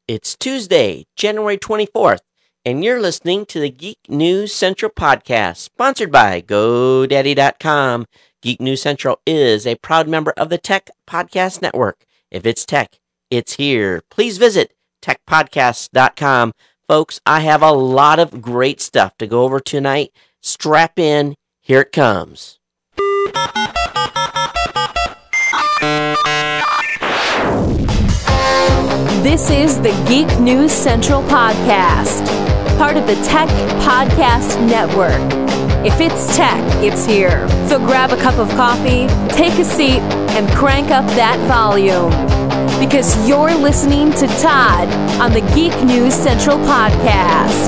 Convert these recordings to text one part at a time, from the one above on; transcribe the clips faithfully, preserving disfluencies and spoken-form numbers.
It's Tuesday, January twenty-fourth, and you're listening to the Geek News Central podcast, sponsored by GoDaddy dot com. Geek News Central is a proud member of the Tech Podcast Network. If it's tech, it's here. Please visit tech podcast dot com. Folks, I have a lot of great stuff to go over tonight. Strap in. Here it comes. This is the Geek News Central podcast, part of the Tech Podcast Network. If it's tech, it's here. So grab a cup of coffee, take a seat, and crank up that volume. Because you're listening to Todd on the Geek News Central podcast.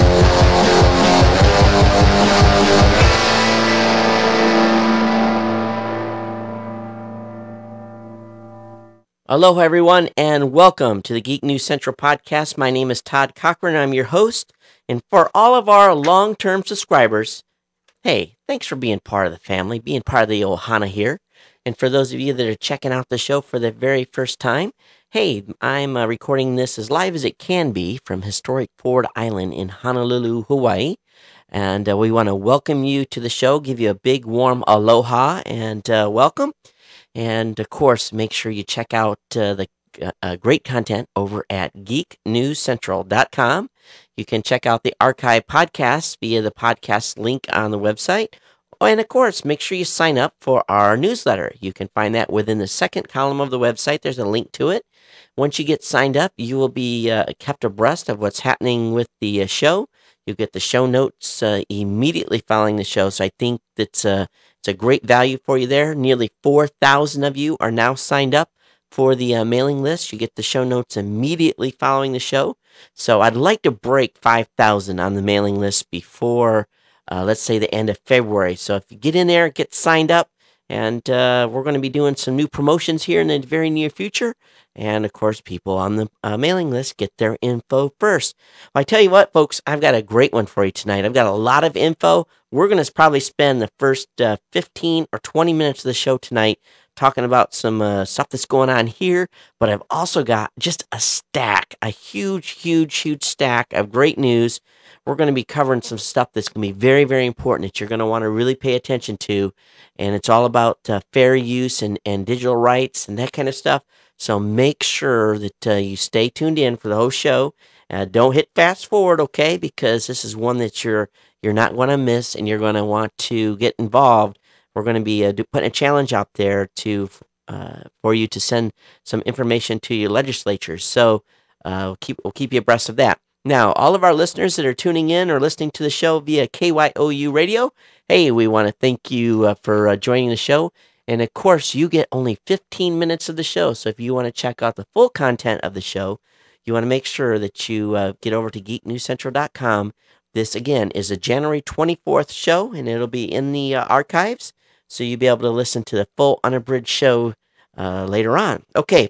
Aloha, everyone, and welcome to the Geek News Central podcast. My name is Todd Cochran. I'm your host. And for all of our long-term subscribers, hey, thanks for being part of the family, being part of the Ohana here. And for those of you that are checking out the show for the very first time, hey, I'm uh, recording this as live as it can be from historic Ford Island in Honolulu, Hawaii. And uh, we want to welcome you to the show, give you a big warm aloha and uh, welcome. And, of course, make sure you check out uh, the uh, great content over at geek news central dot com. You can check out the archive podcasts via the podcast link on the website. And, of course, make sure you sign up for our newsletter. You can find that within the second column of the website. There's a link to it. Once you get signed up, you will be uh, kept abreast of what's happening with the uh, show. You get the show notes uh, immediately following the show. So I think that's uh, it's a great value for you there. Nearly four thousand of you are now signed up for the uh, mailing list. You get the show notes immediately following the show. So I'd like to break five thousand on the mailing list before, uh, let's say, the end of February. So if you get in there, get signed up, and uh, we're going to be doing some new promotions here in the very near future. And, of course, people on the uh, mailing list get their info first. Well, I tell you what, folks, I've got a great one for you tonight. I've got a lot of info. We're going to probably spend the first uh, fifteen or twenty minutes of the show tonight talking about some uh, stuff that's going on here. But I've also got just a stack, a huge, huge, huge stack of great news. We're going to be covering some stuff that's going to be very, very important that you're going to want to really pay attention to. And it's all about uh, fair use and, and digital rights and that kind of stuff. So make sure that uh, you stay tuned in for the whole show. Uh, don't hit fast forward, okay? Because this is one that you're you're not going to miss, and you're going to want to get involved. We're going to be uh, putting a challenge out there to uh, for you to send some information to your legislatures. So uh, we'll keep we'll keep you abreast of that. Now, all of our listeners that are tuning in or listening to the show via K Y O U Radio, hey, we want to thank you uh, for uh, joining the show. And, of course, you get only fifteen minutes of the show. So if you want to check out the full content of the show, you want to make sure that you uh, get over to geek news central dot com. This, again, is a January twenty-fourth show, and it'll be in the uh, archives. So you'll be able to listen to the full unabridged show uh, later on. Okay,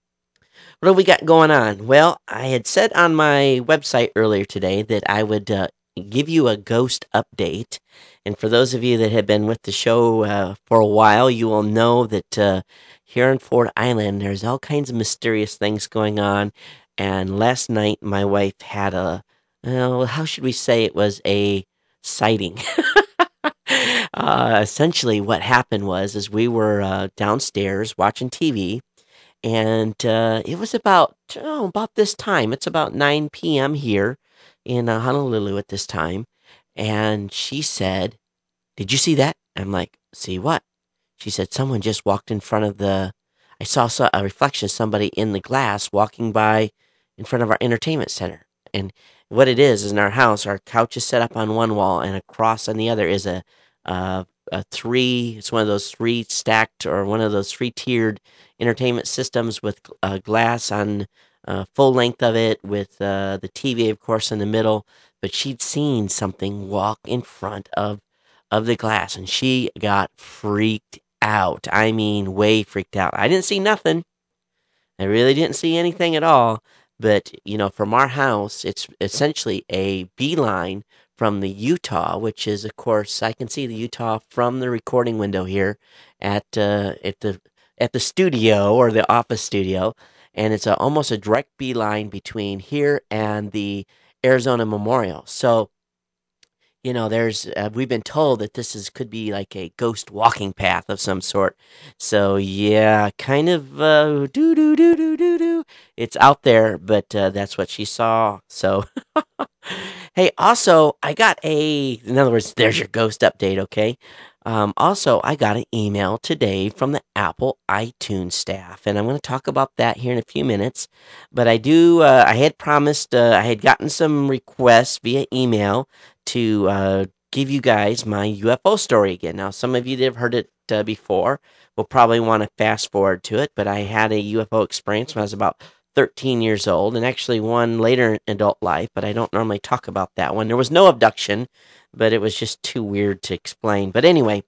what have we got going on? Well, I had said on my website earlier today that I would uh, give you a ghost update. And for those of you that have been with the show uh, for a while, you will know that uh, here in Ford Island, there's all kinds of mysterious things going on. And last night, my wife had a, well, how should we say it was a sighting. uh, essentially, what happened was, is we were uh, downstairs watching T V, and uh, it was about, oh, about this time. It's about nine p.m. here in uh, Honolulu at this time. And she said, "Did you see that?" I'm like, "See what?" She said, "Someone just walked in front of the, I saw a reflection of somebody in the glass walking by in front of our entertainment center." And what it is, is in our house, our couch is set up on one wall, and across on the other is a, uh, a three, it's one of those three stacked, or one of those three tiered entertainment systems with uh, glass on uh, full length of it, with uh, the T V, of course, in the middle. But she'd seen something walk in front of, of the glass, and she got freaked out. I mean, way freaked out. I didn't see nothing. I really didn't see anything at all. But, you know, from our house, it's essentially a beeline from the Utah, which is, of course, I can see the Utah from the recording window here at uh, at the at the studio, or the office studio. and it's a, almost a direct beeline between here and the Arizona Memorial. So, you know, there's uh, we've been told that this is could be like a ghost walking path of some sort. So yeah, kind of uh, do do do do do do. It's out there, but uh, that's what she saw. So hey, also I got a. In other words, there's your ghost update. Okay. Um, also, I got an email today from the Apple iTunes staff, and I'm going to talk about that here in a few minutes. But I do. Uh, I had promised. Uh, I had gotten some requests via email to uh, give you guys my U F O story again. Now, some of you that have heard it uh, before will probably want to fast forward to it, but I had a U F O experience when I was about thirteen years old, and actually one later in adult life, but I don't normally talk about that one. There was no abduction, but it was just too weird to explain. But anyway,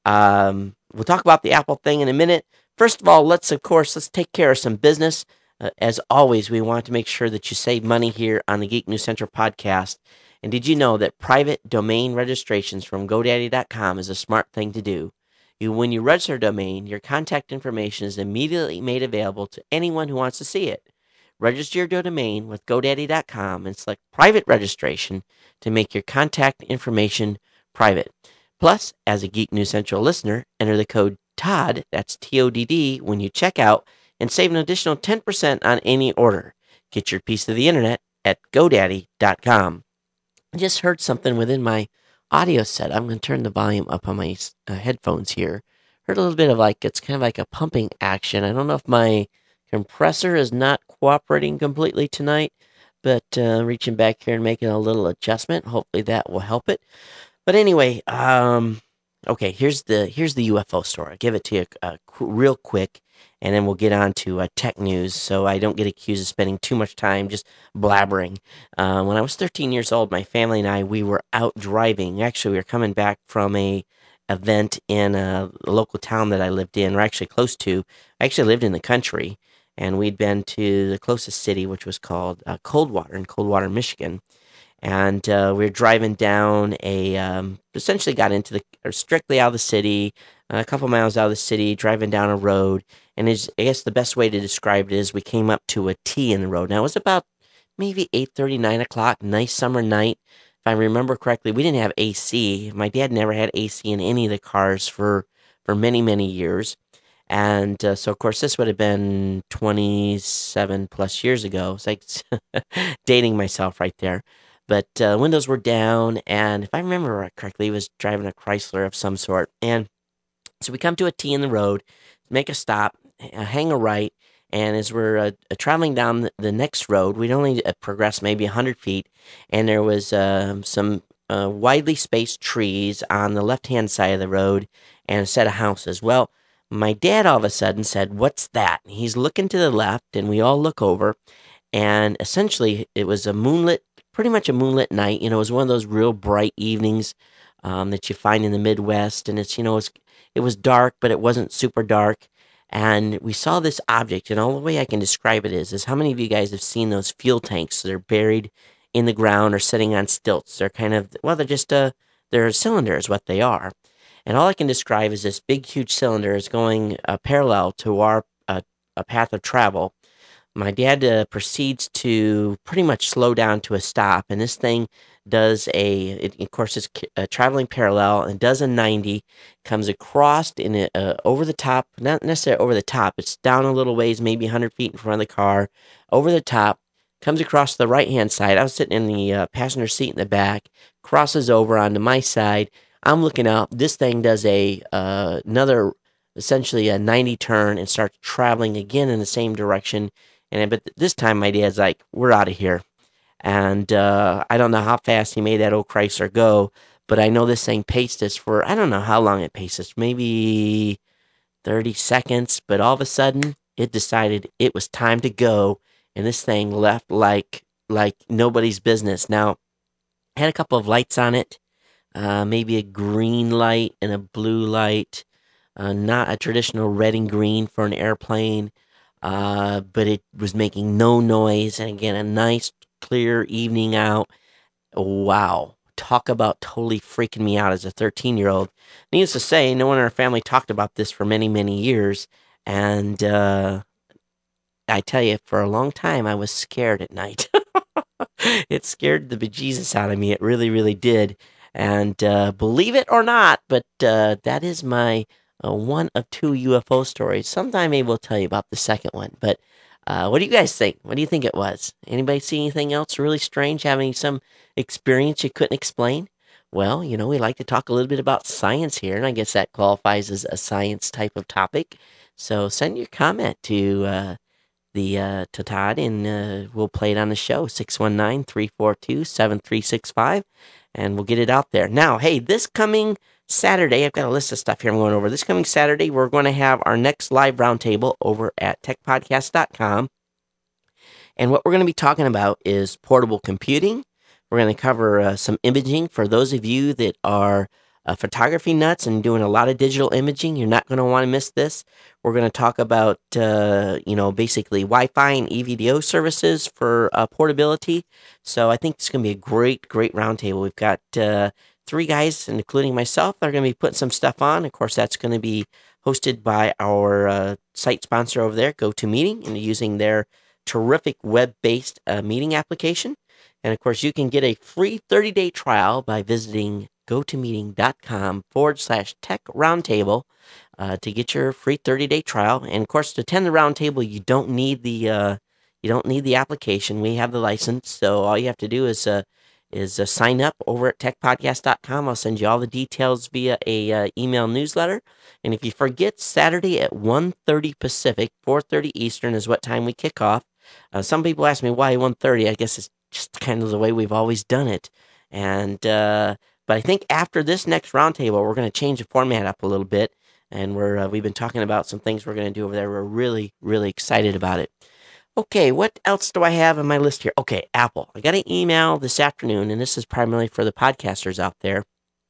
um, we'll talk about the Apple thing in a minute. First of all, let's, of course, let's take care of some business. Uh, as always, we want to make sure that you save money here on the Geek News Central podcast. And did you know that private domain registrations from GoDaddy dot com is a smart thing to do? You, when you register a domain, your contact information is immediately made available to anyone who wants to see it. Register your domain with GoDaddy dot com and select private registration to make your contact information private. Plus, as a Geek News Central listener, enter the code TODD, that's T O D D, when you check out and save an additional ten percent on any order. Get your piece of the internet at GoDaddy dot com. I just heard something within my audio set. I'm going to turn the volume up on my uh, headphones here. Heard a little bit of like, it's kind of like a pumping action. I don't know if my compressor is not cooperating completely tonight, but uh, reaching back here and making a little adjustment. Hopefully that will help it. But anyway, um, okay, here's the here's the U F O story. I'll give it to you uh, qu- real quick, and then we'll get on to uh, tech news so I don't get accused of spending too much time just blabbering. Uh, when I was thirteen years old, my family and I, we were out driving. Actually, we were coming back from a event in a local town that I lived in, or actually close to. I actually lived in the country, and we'd been to the closest city, which was called uh, Coldwater in Coldwater, Michigan. And uh, we were driving down a, um, essentially got into the, or strictly out of the city, uh, a couple miles out of the cit, driving down a road. And is, I guess the best way to describe it is we came up to a T in the road. Now, it was about maybe eight thirty, nine o'clock, nice summer night. If I remember correctly, we didn't have A C. My dad never had A C in any of the cars for, for many, many years. And uh, so, of course, this would have been twenty-seven plus years ago. It's like dating myself right there. But uh, windows were down, and if I remember correctly, he was driving a Chrysler of some sort. And so we come to a T in the road, make a stop, uh, hang a right, and as we're uh, traveling down the, the next road, we'd only uh, progressed maybe one hundred feet, and there was uh, some uh, widely spaced trees on the left-hand side of the road and a set of houses. Well, my dad all of a sudden said, "What's that?" And he's looking to the left, and we all look over, and essentially it was a moonlit pretty much a moonlit night. You know, it was one of those real bright evenings um, that you find in the Midwest. And it's, you know, it was, it was dark, but it wasn't super dark. And we saw this object, and all the way I can describe it is, is how many of you guys have seen those fuel tanks that are buried in the ground or sitting on stilts? They're kind of, well, they're just a, they're a cylinder is what they are. And all I can describe is this big, huge cylinder is going uh, parallel to our uh, a path of travel. My dad uh, proceeds to pretty much slow down to a stop, and this thing does a, it, of course, it's uh, traveling parallel and does a ninety, comes across in a, uh, over the top, not necessarily over the top, it's down a little ways, maybe one hundred feet in front of the car, over the top, comes across the right-hand side. I was sitting in the uh, passenger seat in the back, crosses over onto my side. I'm looking out. This thing does a uh, another, essentially a ninety turn and starts traveling again in the same direction. And but this time my dad's like, "We're out of here." And uh, I don't know how fast he made that old Chrysler go, but I know this thing paced us for, I don't know how long it paced us, maybe thirty seconds. But all of a sudden, it decided it was time to go, and this thing left like like nobody's business. Now, it had a couple of lights on it, uh, maybe a green light and a blue light, uh, not a traditional red and green for an airplane. Uh, but it was making no noise, and again, a nice, clear evening out. Wow. Talk about totally freaking me out as a thirteen-year-old. Needless to say, no one in our family talked about this for many, many years, and uh, I tell you, for a long time, I was scared at night. It scared the bejesus out of me. It really, really did. And uh, believe it or not, but uh, that is my uh, one of two U F O stories. Sometime maybe we'll tell you about the second one. But uh, what do you guys think? What do you think it was? Anybody see anything else really strange? Having some experience you couldn't explain? Well, you know, we like to talk a little bit about science here, and I guess that qualifies as a science type of topic. So send your comment to uh, the uh, to Todd, and uh, we'll play it on the show, six one nine, three four two, seven three six five, and we'll get it out there. Now, hey, this coming Saturday, I've got a list of stuff here I'm going over. This coming Saturday, we're going to have our next live roundtable over at tech podcast dot com, and what we're going to be talking about is portable computing. We're going to cover uh, some imaging for those of you that are uh, photography nuts and doing a lot of digital imaging. You're not going to want to miss this. We're going to talk about, uh, you know, basically Wi-Fi and E V D O services for uh, portability. So I think it's going to be a great, great roundtable. We've got uh, three guys, including myself, that are going to be putting some stuff on. Of course, that's going to be hosted by our uh, site sponsor over there, GoToMeeting, and using their terrific web-based uh, meeting application. And, of course, you can get a free thirty-day trial by visiting gotomeeting.com forward slash tech roundtable uh, to get your free thirty-day trial. And, of course, to attend the roundtable, you don't need the uh, you don't need the application. We have the license, so all you have to do is uh, is uh, sign up over at tech podcast dot com. I'll send you all the details via a uh, email newsletter. And if you forget, Saturday at one thirty Pacific, four thirty Eastern is what time we kick off. Uh, some people ask me why one thirty. I guess it's just kind of the way we've always done it. And uh, but I think after this next roundtable, we're going to change the format up a little bit. And we're uh, we've been talking about some things we're going to do over there. We're really, really excited about it. Okay, what else do I have on my list here? Okay, Apple. I got an email this afternoon, and this is primarily for the podcasters out there.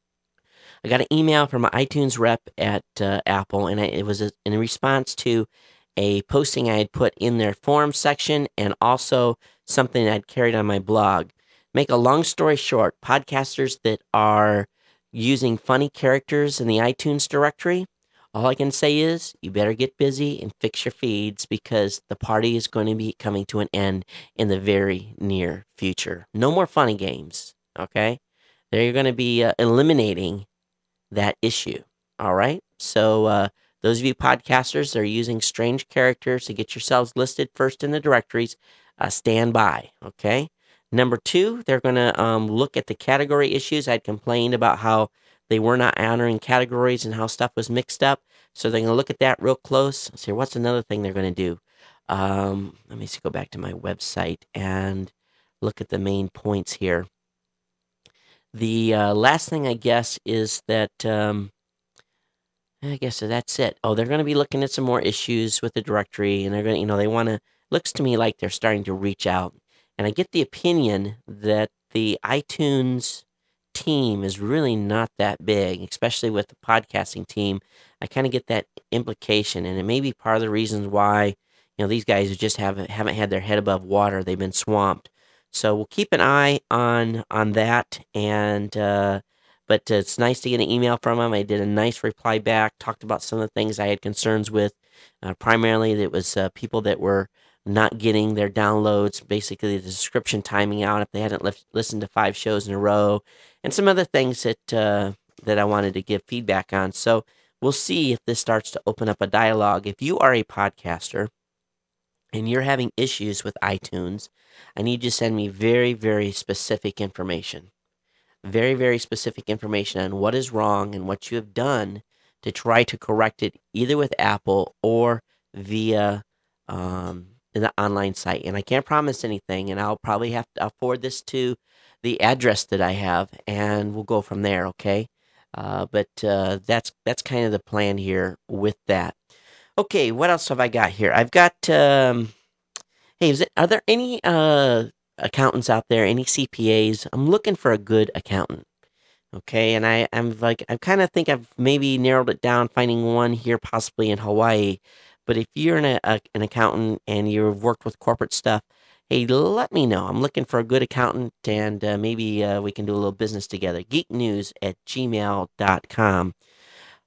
I got an email from an iTunes rep at uh, Apple, and I, it was a, in response to a posting I had put in their forum section and also something I'd carried on my blog. Make a long story short, podcasters that are using funny characters in the iTunes directory, all I can say is you better get busy and fix your feeds because the party is going to be coming to an end in the very near future. No more funny games, okay? They're going to be uh, eliminating that issue, all right? So uh, those of you podcasters that are using strange characters to get yourselves listed first in the directories, uh, stand by, okay? Number two, they're going to um, look at the category issues. I'd complained about how they were not honoring categories and how stuff was mixed up. So they're going to look at that real close. Let's see, what's another thing they're going to do? Um, let me see, go back to my website and look at the main points here. The uh, last thing, I guess, is that, um, I guess that's it. Oh, they're going to be looking at some more issues with the directory, and they're going to, you know, they want to, looks to me like they're starting to reach out. And I get the opinion that the iTunes team is really not that big, especially with the podcasting team. I kind of get that implication, and it may be part of the reasons why, you know, these guys just haven't haven't had their head above water. They've been swamped. So we'll keep an eye on on that. And uh, but it's nice to get an email from them. I did a nice reply back, talked about some of the things I had concerns with. Uh, primarily, it was uh, people that were not getting their downloads, basically the subscription timing out if they hadn't li- listened to five shows in a row, and some other things that uh, that I wanted to give feedback on. So we'll see if this starts to open up a dialogue. If you are a podcaster and you're having issues with iTunes, I need you to send me very, very specific information. Very, very specific information on what is wrong and what you have done to try to correct it, either with Apple or via um, the online site. And I can't promise anything, and I'll probably have to I'll forward this to the address that I have, and we'll go from there, okay? Uh, but uh, that's that's kind of the plan here with that. Okay, what else have I got here? I've got, um, hey, is it, are there any uh, accountants out there, any C P As? I'm looking for a good accountant, okay? And I, I'm like, I kind of think I've maybe narrowed it down, finding one here possibly in Hawaii. But if you're an, a, an accountant and you've worked with corporate stuff, hey, let me know. I'm looking for a good accountant, and uh, maybe uh, we can do a little business together. geek news at gmail dot com.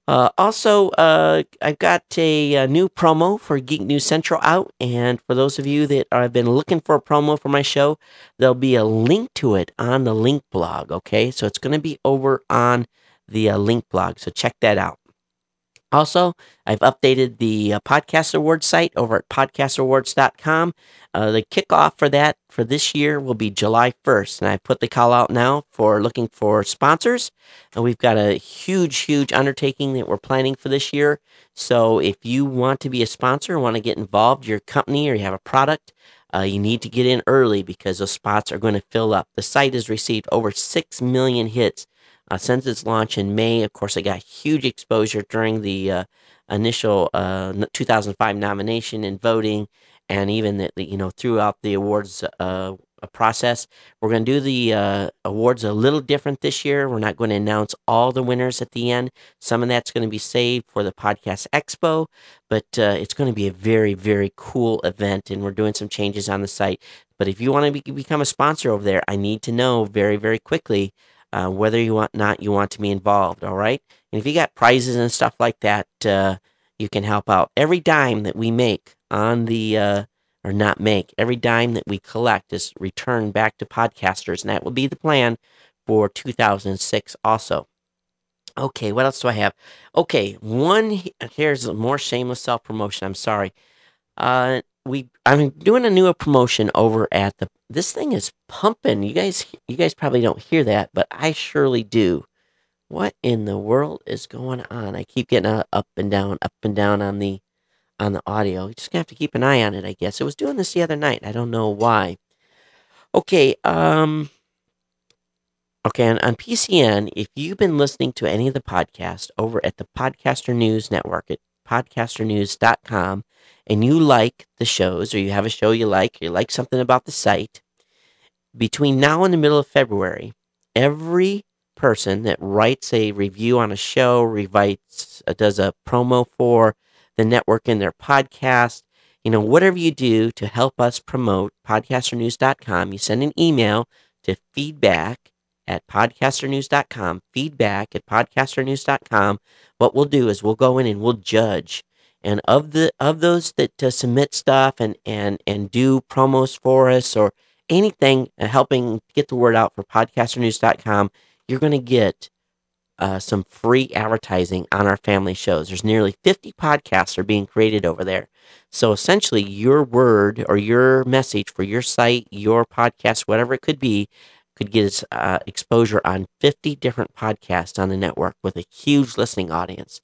Uh, also, uh, I've got a, a new promo for Geek News Central out, and for those of you that have been looking for a promo for my show, there'll be a link to it on the link blog. Okay, so it's going to be over on the uh, link blog, so check that out. Also, I've updated the uh, Podcast Awards site over at podcast awards dot com. Uh, the kickoff for that for this year will be July first, and I put the call out now for looking for sponsors. And we've got a huge, huge undertaking that we're planning for this year. So if you want to be a sponsor, want to get involved, your company or you have a product, uh, you need to get in early because those spots are going to fill up. The site has received over six million hits Uh, since its launch in May. Of course, it got huge exposure during the uh, initial uh, two thousand five nomination and voting, and even the, the, you know throughout the awards uh, process. We're going to do the uh, awards a little different this year. We're not going to announce all the winners at the end. Some of that's going to be saved for the Podcast Expo, but uh, it's going to be a very, very cool event, and we're doing some changes on the site. But if you want to be, become a sponsor over there, I need to know very, very quickly uh, whether you want not you want to be involved. All right, and if you got prizes and stuff like that, uh, you can help out. Every dime that we make on the uh, or not make every dime that we collect is returned back to podcasters, and that will be the plan for two thousand six. Also, okay, what else do I have? Okay, one here's more shameless self promotion. I'm sorry. Uh, we I'm doing a new promotion over at the. This thing is pumping. You guys, you guys probably don't hear that, but I surely do. What in the world is going on? I keep getting uh, up and down, up and down on the on the audio. You just gonna have to keep an eye on it, I guess. It was doing this the other night. I don't know why. Okay, um, okay, on, on P C N, if you've been listening to any of the podcasts over at the Podcaster News Network at podcaster news dot com, and you like the shows, or you have a show you like, or you like something about the site, between now and the middle of February, every person that writes a review on a show, rewrites, uh, does a promo for the network in their podcast, you know, whatever you do to help us promote podcaster news dot com, you send an email to feedback at podcaster news dot com, feedback at podcaster news dot com. What we'll do is we'll go in and we'll judge. And of the of those that uh, submit stuff and, and, and do promos for us or anything uh, helping get the word out for podcaster news dot com, you're going to get uh, some free advertising on our family shows. There's nearly fifty podcasts are being created over there. So essentially, your word or your message for your site, your podcast, whatever it could be, could get its uh, exposure on fifty different podcasts on the network with a huge listening audience.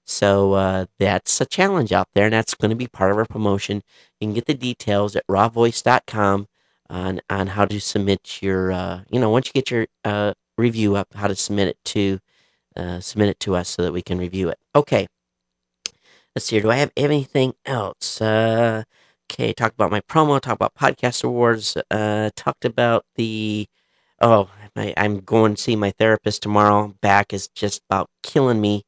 So uh, that's a challenge out there, and that's going to be part of our promotion. You can get the details at raw voice dot com on on how to submit your, uh, you know, once you get your uh, review up, how to submit it to uh, submit it to us so that we can review it. Okay, let's see here. Do I have anything else? Uh, okay, talk about my promo. Talk about podcast awards. Uh, talked about the. Oh, I, I'm going to see my therapist tomorrow. Back is just about killing me.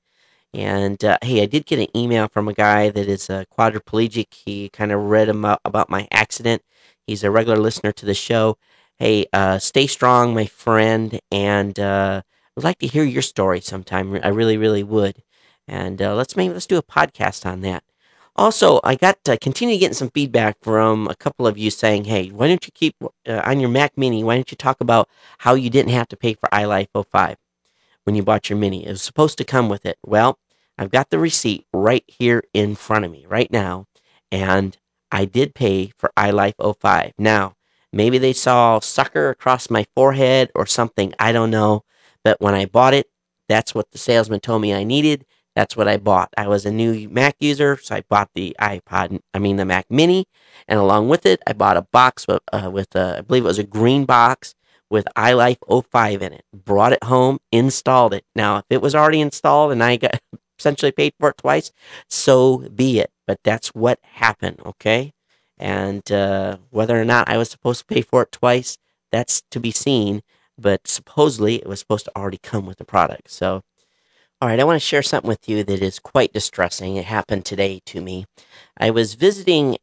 And uh, hey, I did get an email from a guy that is a quadriplegic. He kind of read about, about my accident. He's a regular listener to the show. Hey, uh, stay strong, my friend. And uh, I'd like to hear your story sometime. I really, really would. And uh, let's maybe let's do a podcast on that. Also, I got uh, continue getting some feedback from a couple of you saying, "Hey, why don't you keep uh, on your Mac Mini? Why don't you talk about how you didn't have to pay for iLife oh five when you bought your Mini? It was supposed to come with it." Well, I've got the receipt right here in front of me right now, and I did pay for iLife oh five. Now, maybe they saw sucker across my forehead or something. I don't know, but when I bought it, that's what the salesman told me I needed. That's what I bought. I was a new Mac user, so I bought the iPod, I mean the Mac Mini, and along with it, I bought a box with, uh, with a, I believe it was a green box with iLife oh five in it. Brought it home, installed it. Now, if it was already installed and I got essentially paid for it twice, so be it. But that's what happened, okay? And uh, whether or not I was supposed to pay for it twice, that's to be seen. But supposedly, it was supposed to already come with the product. So, all right, I want to share something with you that is quite distressing. It happened today to me. I was visiting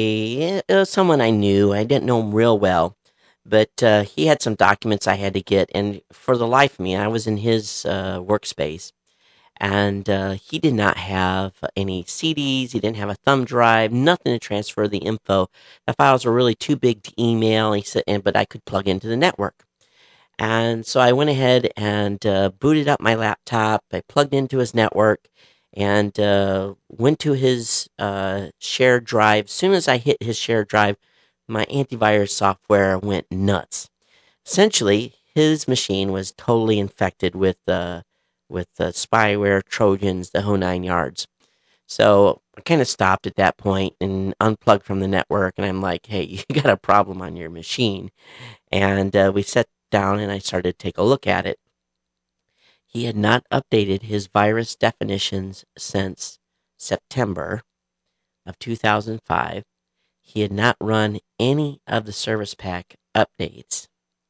a uh, someone I knew. I didn't know him real well, but uh, he had some documents I had to get, and for the life of me, I was in his uh, workspace, And uh, he did not have any C Ds. He didn't have a thumb drive, nothing to transfer the info. The files were really too big to email. He said, and, but I could plug into the network. And so I went ahead and uh, booted up my laptop. I plugged into his network and uh, went to his uh, shared drive. As soon as I hit his shared drive, my antivirus software went nuts. Essentially, his machine was totally infected with uh, with uh, spyware, Trojans, the whole nine yards. So I kind of stopped at that point and unplugged from the network. And I'm like, hey, you got a problem on your machine. And uh, we sat down and I started to take a look at it. He had not updated his virus definitions since September of two thousand five. He had not run any of the service pack updates.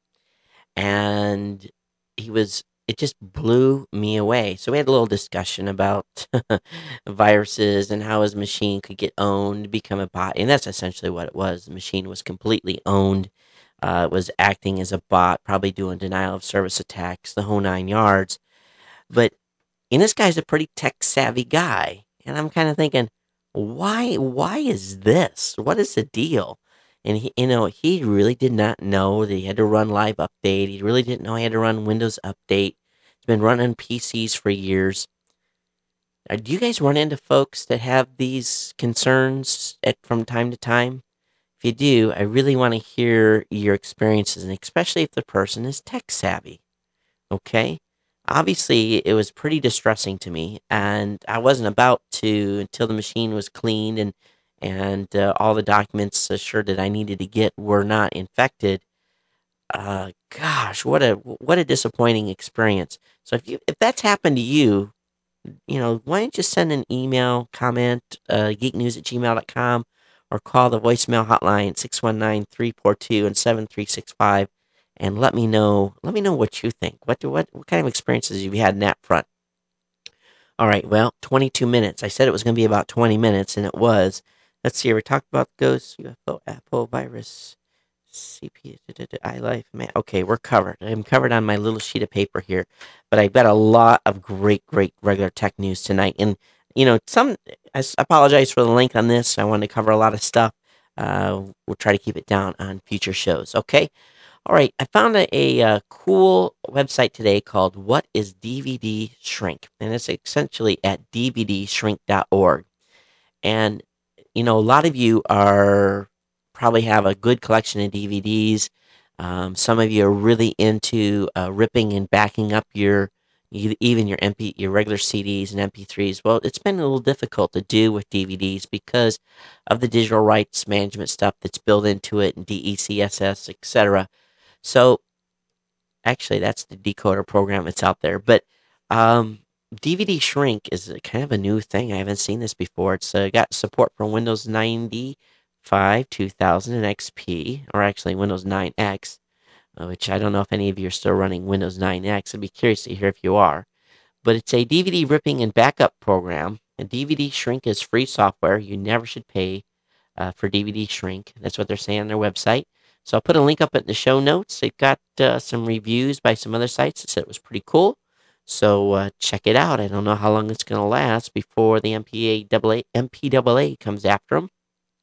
And he was, it just blew me away. So we had a little discussion about viruses and how his machine could get owned, become a bot. And that's essentially what it was. The machine was completely owned. Uh, was acting as a bot, probably doing denial of service attacks, the whole nine yards. But and this guy's a pretty tech savvy guy, and I'm kind of thinking, why? Why is this? What is the deal? And he, you know, he really did not know that he had to run live update. He really didn't know he had to run Windows Update. He's been running P Cs for years. Uh, do you guys run into folks that have these concerns at from time to time? If you do, I really want to hear your experiences, and especially if the person is tech savvy. Okay? Obviously, it was pretty distressing to me, and I wasn't about to until the machine was cleaned and and uh, all the documents assured that I needed to get were not infected. Uh, gosh, what a what a disappointing experience. So if you if that's happened to you, you know, why don't you send an email, comment, uh, geeknews at gmail dot com, or call the voicemail hotline, six one nine, three four two, seven three six five, and let me know, let me know what you think. What, do, what, what kind of experiences have you had in that front? All right, well, twenty-two minutes. I said it was going to be about twenty minutes, and it was. Let's see, we talked about ghosts, U F O, Apple, virus, C P, iLife, man. Okay, we're covered. I'm covered on my little sheet of paper here, but I've got a lot of great, great regular tech news tonight. And, you know, some, I apologize for the length on this. I wanted to cover a lot of stuff. Uh, we'll try to keep it down on future shows, okay? All right, I found a, a, a cool website today called What is D V D Shrink? And it's essentially at d v d shrink dot org. And, you know, a lot of you are probably have a good collection of D V Ds. Um, some of you are really into uh, ripping and backing up your even your M P your regular C Ds and M P threes. Well, it's been a little difficult to do with D V Ds because of the digital rights management stuff that's built into it and D E C S S, et cetera. So, actually, that's the decoder program that's out there. But um, D V D shrink is a, kind of a new thing. I haven't seen this before. It's uh, got support for Windows ninety-five, two thousand, and X P, or actually Windows nine X, uh, which I don't know if any of you are still running Windows nine X. I'd be curious to hear if you are. But it's a D V D ripping and backup program. And D V D shrink is free software. You never should pay uh, for D V D shrink. That's what they're saying on their website. So I'll put a link up in the show notes. They've got uh, some reviews by some other sites that said it was pretty cool. So uh, check it out. I don't know how long it's going to last before the M P A A A, M P A A comes after them.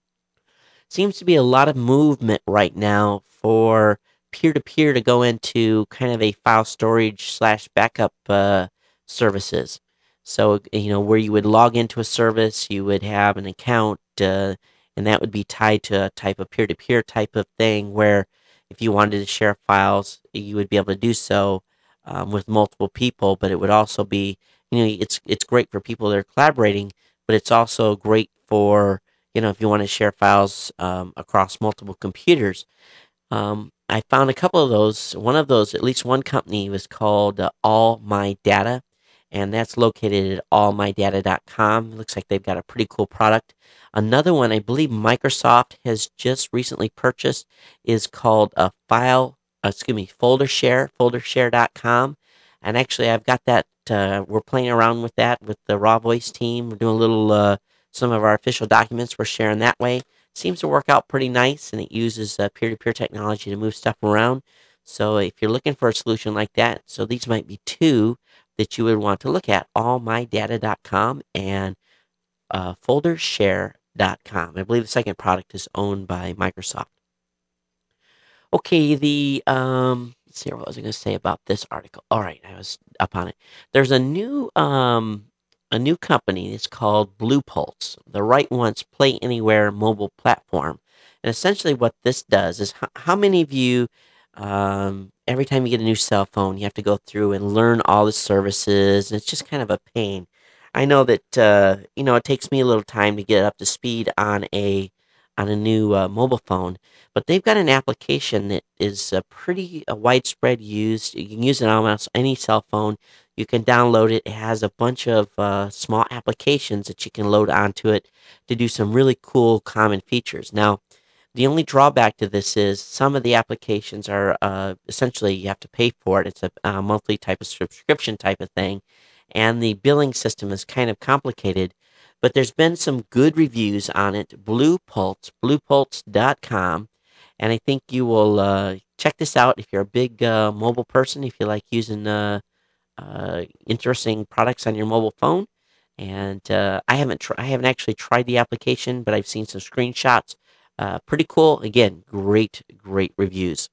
Seems to be a lot of movement right now for peer-to-peer to go into kind of a file storage slash backup uh, services. So, you know, where you would log into a service, you would have an account, uh, and that would be tied to a type of peer-to-peer type of thing where if you wanted to share files, you would be able to do so um, with multiple people, but it would also be, you know, it's it's great for people that are collaborating, but it's also great for, you know, if you want to share files um, across multiple computers. Um, I found a couple of those. One of those, at least one company, was called uh, All My Data, and that's located at all my data dot com. Looks like they've got a pretty cool product. Another one, I believe Microsoft has just recently purchased, is called a File, uh, excuse me, FolderShare, folder share dot com. And actually, I've got that. Uh, we're playing around with that with the Raw Voice team. We're doing a little, uh, some of our official documents we're sharing that way. Seems to work out pretty nice, and it uses uh, peer-to-peer technology to move stuff around. So if you're looking for a solution like that, so these might be two that you would want to look at, all my data dot com and uh, foldershare dot com. I believe the second product is owned by Microsoft. Okay, the um, let's see what was I going to say about this article. All right, I was up on it. There's a new um, a new company. It's called Blue Pulse, the Right Once Play Anywhere mobile platform. And essentially, what this does is, h- how many of you, um, every time you get a new cell phone, you have to go through and learn all the services, and it's just kind of a pain. I know that uh, you know it takes me a little time to get up to speed on a on a new uh, mobile phone, but they've got an application that is uh, pretty uh, widespread used. You can use it on almost any cell phone. You can download it. It has a bunch of uh, small applications that you can load onto it to do some really cool common features. Now, the only drawback to this is some of the applications are uh, essentially you have to pay for it. It's a, a monthly type of subscription type of thing, and the billing system is kind of complicated. But there's been some good reviews on it. Blue Pulse, blue pulse dot com, and I think you will uh, check this out if you're a big uh, mobile person. If you like using uh, uh, interesting products on your mobile phone, and uh, I haven't tr- I haven't actually tried the application, but I've seen some screenshots. Uh, pretty cool. Again, great, great reviews.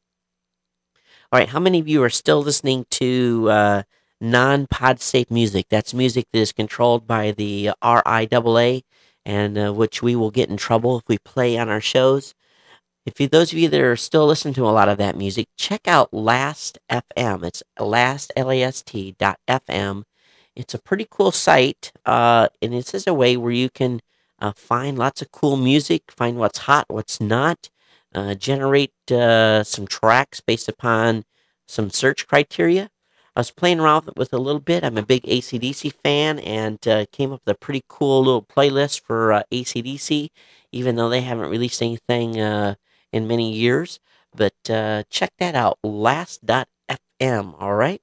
All right, how many of you are still listening to uh, non-pod safe music? That's music that is controlled by the R I A A, and uh, which we will get in trouble if we play on our shows. If you, those of you that are still listening to a lot of that music, check out Last F M. It's last, L A S T dot F M. It's a pretty cool site, uh, and it's just a way where you can uh, find lots of cool music, find what's hot, what's not, uh, generate uh, some tracks based upon some search criteria. I was playing around with it a little bit. I'm a big A C D C fan, and uh, came up with a pretty cool little playlist for uh, A C D C, even though they haven't released anything uh, in many years. But uh, check that out, last dot F M, all right?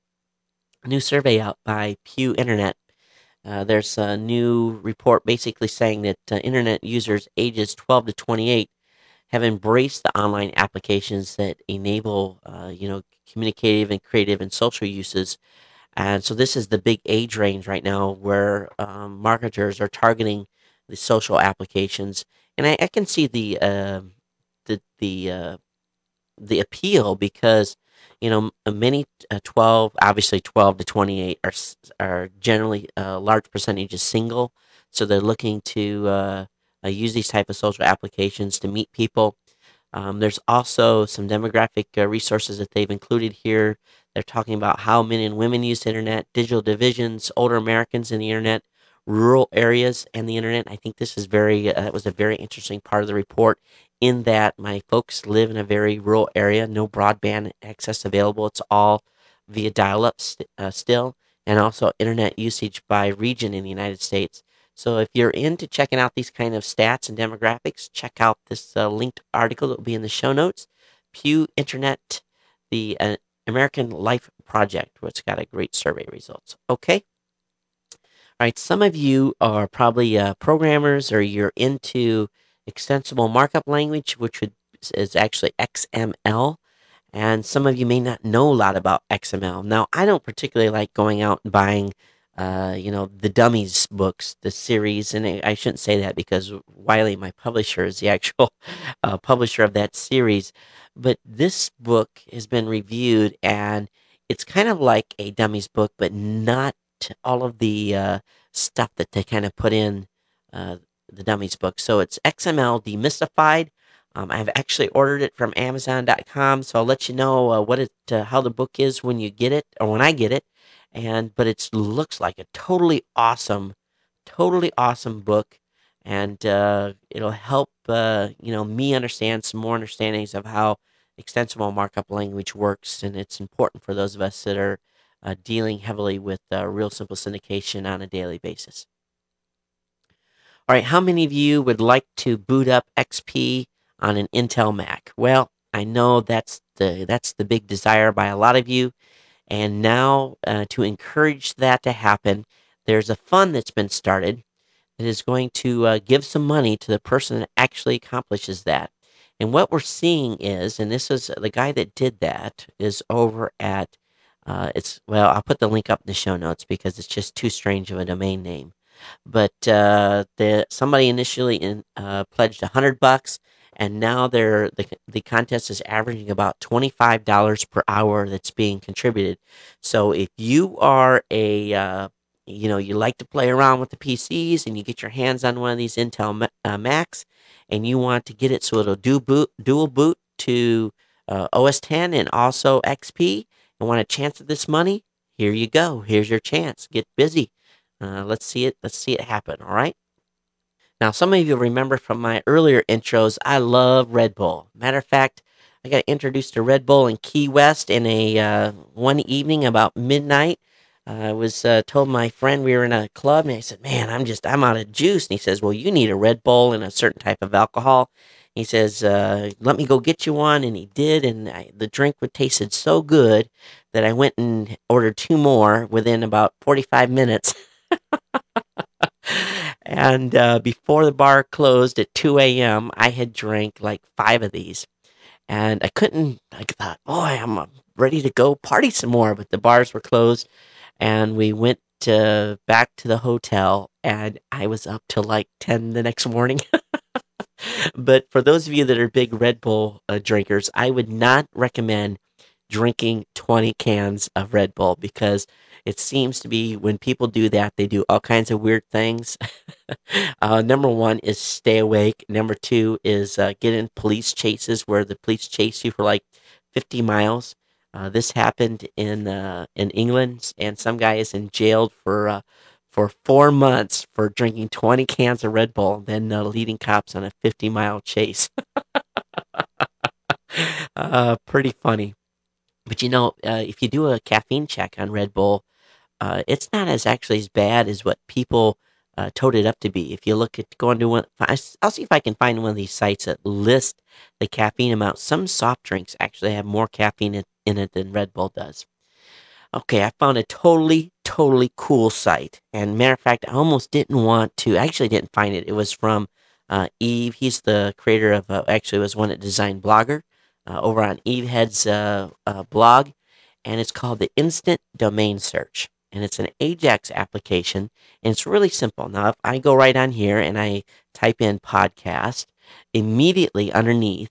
A new survey out by Pew Internet. Uh, there's a new report basically saying that uh, internet users ages twelve to twenty-eight have embraced the online applications that enable, uh, you know, communicative and creative and social uses. And so this is the big age range right now where um, marketers are targeting the social applications. And I, I can see the uh, the the uh, the appeal because you know m- many uh, twelve, obviously twelve to twenty-eight are s- are generally a large percentage is single, so they're looking to uh, uh, use these type of social applications to meet people. Um, there's also some demographic uh, resources that they've included here. They're talking about how men and women use the internet, digital divisions, older Americans in the internet, rural areas and the internet. I think this is very uh, that was a very interesting part of the report. In that my folks live in a very rural area, no broadband access available. It's all via dial-up st- uh, still, and also internet usage by region in the United States. So if you're into checking out these kind of stats and demographics, check out this uh, linked article that will be in the show notes. Pew Internet, the uh, American Life Project, which got a great survey results. Okay. All right. Some of you are probably uh, programmers, or you're into extensible markup language, which would, is actually X M L. And some of you may not know a lot about X M L. Now, I don't particularly like going out and buying, uh, you know, the Dummies books, the series. And I I shouldn't say that because Wiley, my publisher, is the actual uh, publisher of that series. But this book has been reviewed, and it's kind of like a Dummies book, but not all of the uh, stuff that they kind of put in uh, the Dummies book. So it's X M L Demystified. um, I've actually ordered it from Amazon dot com, so I'll let you know uh, what it, uh, how the book is when you get it, or when I get it. And but it looks like a totally awesome, totally awesome book, and uh, it'll help uh, you know me understand some more understandings of how extensible markup language works, and it's important for those of us that are uh, dealing heavily with uh, real simple syndication on a daily basis. All right, how many of you would like to boot up X P on an Intel Mac? Well, I know that's the that's the big desire by a lot of you, and now uh, to encourage that to happen, there's a fund that's been started that is going to uh, give some money to the person that actually accomplishes that. And what we're seeing is, and this is the guy that did that is over at Uh, it's well, I'll put the link up in the show notes because it's just too strange of a domain name. But uh, the somebody initially in, uh, pledged a hundred bucks, and now they're the the contest is averaging about twenty five dollars per hour that's being contributed. So if you are a uh, you know you like to play around with the P Cs and you get your hands on one of these Intel Ma- uh, Macs, and you want to get it so it'll do boot dual boot to uh, O S ten and also X P, and want a chance at this money, here you go. Here's your chance. Get busy. Uh, let's see it. Let's see it happen. All right. Now, some of you remember from my earlier intros, I love Red Bull. Matter of fact, I got introduced to Red Bull in Key West in a uh, one evening about midnight. Uh, I was uh, told my friend we were in a club, and I said, "Man, I'm just I'm out of juice." And he says, "Well, you need a Red Bull and a certain type of alcohol." He says, uh, "Let me go get you one," and he did. And I, the drink would tasted so good that I went and ordered two more within about forty-five minutes. And uh, before the bar closed at two a m, I had drank like five of these. And I couldn't, I thought, boy, I'm uh, ready to go party some more. But the bars were closed. And we went to, back to the hotel. And I was up till like ten the next morning. But for those of you that are big Red Bull uh, drinkers, I would not recommend drinking twenty cans of Red Bull because it seems to be when people do that, they do all kinds of weird things. uh, number one is stay awake. Number two is uh, get in police chases where the police chase you for like fifty miles. Uh, this happened in uh, in England, and some guy is in jail for uh, for four months for drinking twenty cans of Red Bull, then uh, leading cops on a fifty mile chase. uh, pretty funny. But you know, uh, if you do a caffeine check on Red Bull, uh, it's not as actually as bad as what people uh, told it up to be. If you look at going to one, I- I'll see if I can find one of these sites that list the caffeine amount. Some soft drinks actually have more caffeine in, in it than Red Bull does. Okay, I found a totally, totally cool site. And matter of fact, I almost didn't want to. I actually didn't find it. It was from uh, Eve. He's the creator of, uh, actually was one that designed Blogger uh, over on Eve Head's uh, uh, blog. And it's called the Instant Domain Search. And it's an Ajax application. And it's really simple. Now, if I go right on here and I type in podcast, immediately underneath,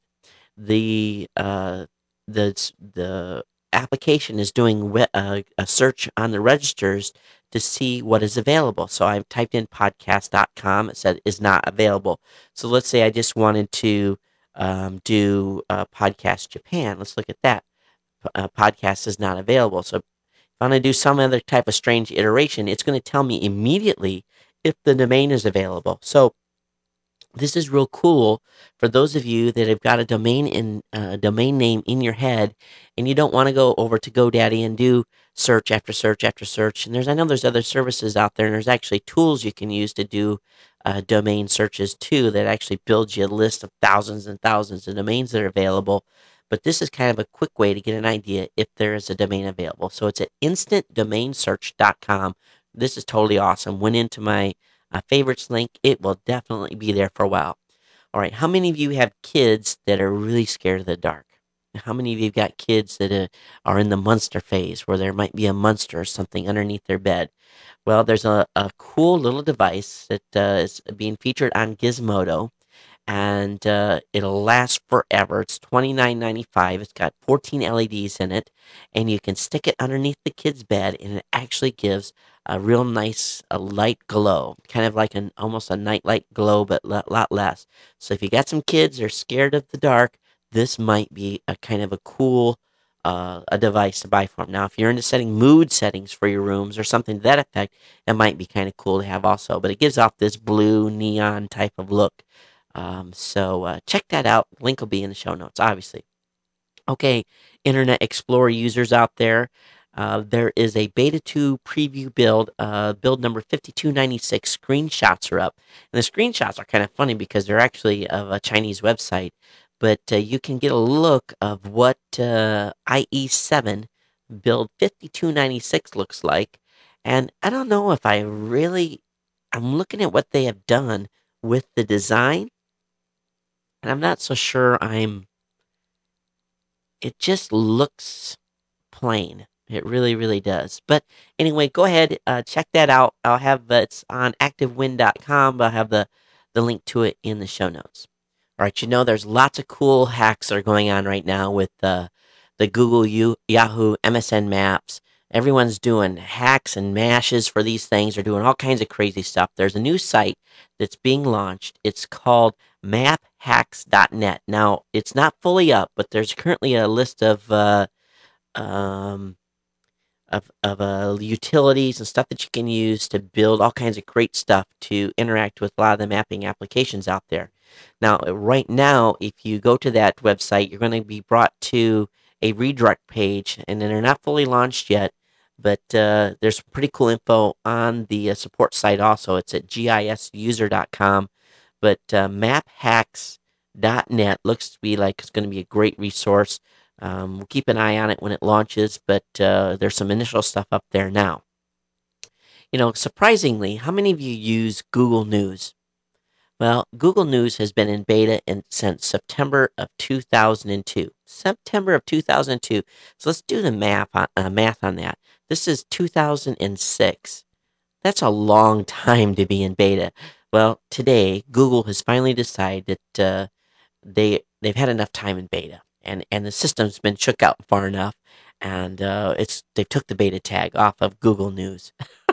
the uh, the the application is doing we- uh, a search on the registers to see what is available. So I've typed in podcast dot com. It said is not available. So let's say I just wanted to um, do uh, Podcast Japan. Let's look at that. Uh, podcast is not available. So if I want to do some other type of strange iteration, it's going to tell me immediately if the domain is available. So this is real cool for those of you that have got a domain in a uh, domain name in your head, and you don't want to go over to GoDaddy and do search after search after search. And there's I know there's other services out there, and there's actually tools you can use to do uh, domain searches too that actually builds you a list of thousands and thousands of domains that are available. But this is kind of a quick way to get an idea if there is a domain available. So it's at instant domain search dot com. This is totally awesome. Went into my a favorites link, it will definitely be there for a while. All right, how many of you have kids that are really scared of the dark? How many of you got kids that uh, are in the monster phase where there might be a monster or something underneath their bed? Well, there's a, a cool little device that uh, is being featured on Gizmodo, and uh, it'll last forever. It's twenty-nine ninety-five. It's got fourteen L E Ds in it, and you can stick it underneath the kid's bed, and it actually gives a real nice a light glow, kind of like an almost a nightlight glow, but a lot less. So if you got some kids that are scared of the dark, this might be a kind of a cool uh, a device to buy for them. Now, if you're into setting mood settings for your rooms or something to that effect, it might be kind of cool to have also. But it gives off this blue neon type of look. Um, so uh, check that out. Link will be in the show notes, obviously. Okay, Internet Explorer users out there, uh, there is a beta two preview build, uh, build number fifty-two ninety-six. Screenshots are up. And the screenshots are kind of funny because they're actually of a Chinese website, but uh, you can get a look of what uh, I E seven build fifty-two ninety-six looks like. And I don't know if I really, I'm looking at what they have done with the design, and I'm not so sure I'm, it just looks plain. It really, really does. But anyway, go ahead, uh, check that out. I'll have uh, it's on active win dot com, but I'll have the, the link to it in the show notes. All right, you know, there's lots of cool hacks that are going on right now with uh, the Google, U- Yahoo, M S N Maps. Everyone's doing hacks and mashes for these things. They're doing all kinds of crazy stuff. There's a new site that's being launched. It's called map hacks dot net. Now, it's not fully up, but there's currently a list of uh, um, of of uh, utilities and stuff that you can use to build all kinds of great stuff to interact with a lot of the mapping applications out there. Now, uh, right now, if you go to that website, you're going to be brought to a redirect page, and they're not fully launched yet, but uh, there's some pretty cool info on the uh, support site also. It's at gis user dot com, but uh, map hacks dot net looks to be like it's going to be a great resource. Um, we'll keep an eye on it when it launches, but uh, there's some initial stuff up there now. You know, surprisingly, how many of you use Google News? Well, Google News has been in beta in, since September of two thousand two. September of two thousand two. So let's do the math on, uh, math on that. This is two thousand six. That's a long time to be in beta. Well, today, Google has finally decided that uh, they they've had enough time in beta, and and the system's been shook out far enough, and uh, it's they took the beta tag off of Google News.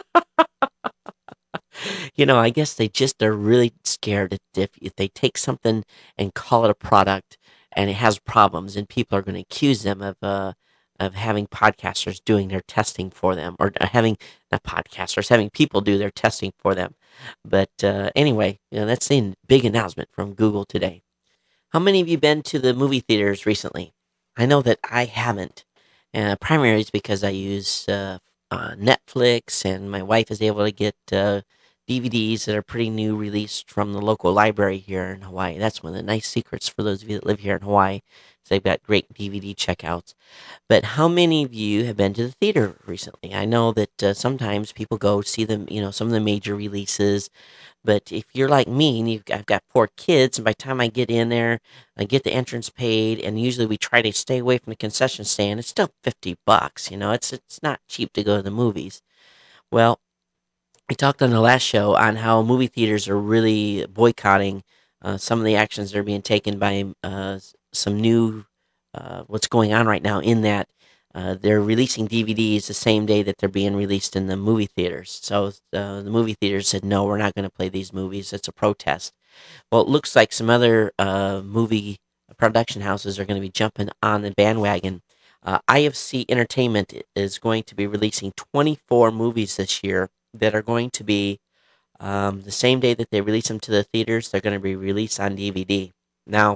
You know, I guess they just are really scared that if, if they take something and call it a product and it has problems, and people are going to accuse them of uh of having podcasters doing their testing for them, or having not podcasters having people do their testing for them. But uh, anyway, you know, that's a big announcement from Google today. How many of you been to the movie theaters recently? I know that I haven't. Uh, primarily is because I use uh, uh, Netflix, and my wife is able to get uh, D V Ds that are pretty new released from the local library here in Hawaii. That's one of the nice secrets for those of you that live here in Hawaii. So they've got great D V D checkouts. But how many of you have been to the theater recently? I know that uh, sometimes people go see them, you know, some of the major releases. But if you're like me, and you've, I've got four kids, and by the time I get in there, I get the entrance paid, and usually we try to stay away from the concession stand. It's still fifty bucks, you know. It's it's not cheap to go to the movies. Well, we talked on the last show on how movie theaters are really boycotting uh, some of the actions that are being taken by uh, some new uh, what's going on right now. In that uh, they're releasing D V Ds the same day that they're being released in the movie theaters. So uh, the movie theaters said, no, we're not going to play these movies. It's a protest. Well, it looks like some other uh, movie production houses are going to be jumping on the bandwagon. Uh, I F C Entertainment is going to be releasing twenty-four movies this year that are going to be um, the same day that they release them to the theaters. They're going to be released on D V D. Now,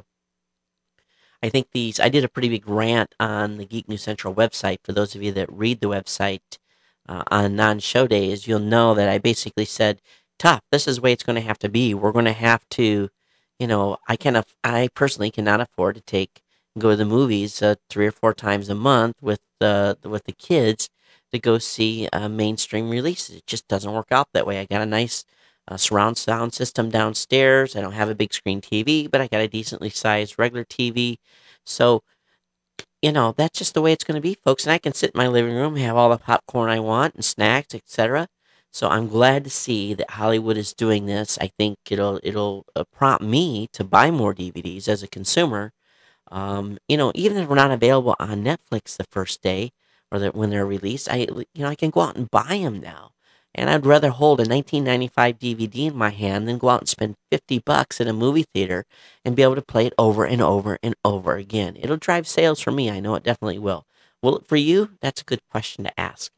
I think these, I did a pretty big rant on the Geek News Central website. For those of you that read the website uh, on non-show days, you'll know that I basically said, tough, this is the way it's going to have to be. We're going to have to, you know, I can, I personally cannot afford to take, go to the movies uh, three or four times a month with, uh, with the kids to go see uh, mainstream releases. It just doesn't work out that way. I got a nice uh, surround sound system downstairs. I don't have a big screen T V, but I got a decently sized regular T V. So, you know, that's just the way it's going to be, folks. And I can sit in my living room, have all the popcorn I want and snacks, et cetera. So I'm glad to see that Hollywood is doing this. I think it'll it'll uh, prompt me to buy more D V Ds as a consumer. Um, you know, even if we're not available on Netflix the first day, or that when they're released, I you know I can go out and buy them now. And I'd rather hold a nineteen ninety-five D V D in my hand than go out and spend fifty bucks in a movie theater and be able to play it over and over and over again. It'll drive sales for me. I know it definitely will. Will it for you? That's a good question to ask.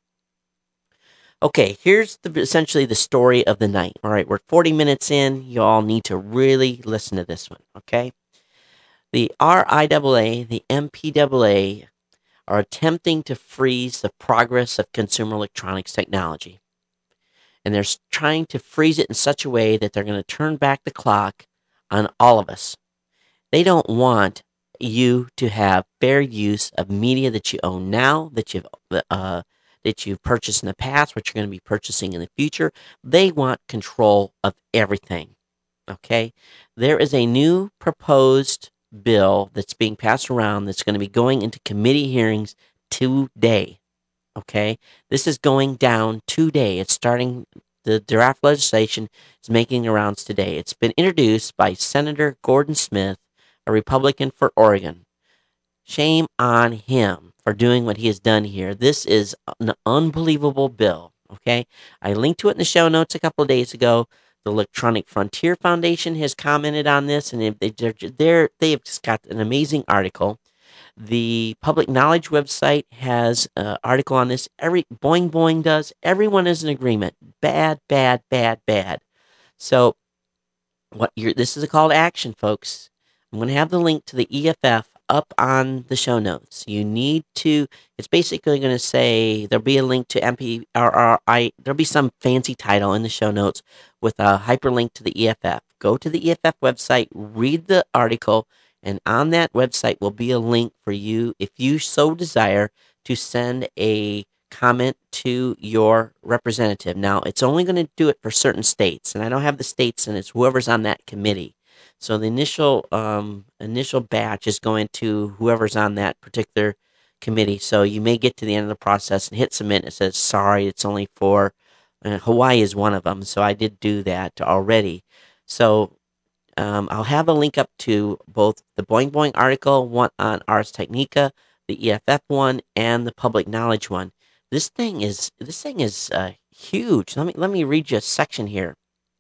Okay, here's the, essentially the story of the night. All right, we're forty minutes in. You all need to really listen to this one, okay? The R I A A, the M P A A, are attempting to freeze the progress of consumer electronics technology. And they're trying to freeze it in such a way that they're going to turn back the clock on all of us. They don't want you to have fair use of media that you own now, that you've uh, that you've purchased in the past, what you're going to be purchasing in the future. They want control of everything. Okay? There is a new proposed bill that's being passed around that's going to be going into committee hearings today. Okay, this is going down today. It's starting. The draft legislation is making the rounds today. It's been introduced by Senator Gordon Smith, a Republican for Oregon. Shame on him for doing what he has done here. This is an unbelievable bill. Okay, I linked to it in the show notes a couple of days ago. The Electronic Frontier Foundation has commented on this, and they they're, they're they've just got an amazing article. The Public Knowledge website has an article on this. Every Boing Boing does. Everyone is in agreement. Bad, bad, bad, bad. So, what you're this is a call to action, folks. I'm going to have the link to the E F F up on the show notes. You need to. It's basically going to say there'll be a link to M P R R I. There'll be some fancy title in the show notes with a hyperlink to the E F F. Go to the E F F website, read the article, and on that website will be a link for you, if you so desire, to send a comment to your representative. Now, it's only going to do it for certain states, and I don't have the states, and it's whoever's on that committee. So the initial um, initial batch is going to whoever's on that particular committee. So you may get to the end of the process and hit submit, and it says, sorry, it's only for uh, Hawaii is one of them. So I did do that already. So um, I'll have a link up to both the Boing Boing article, one on Ars Technica, the E F F one, and the Public Knowledge one. This thing is this thing is uh, huge. Let me let me read you a section here.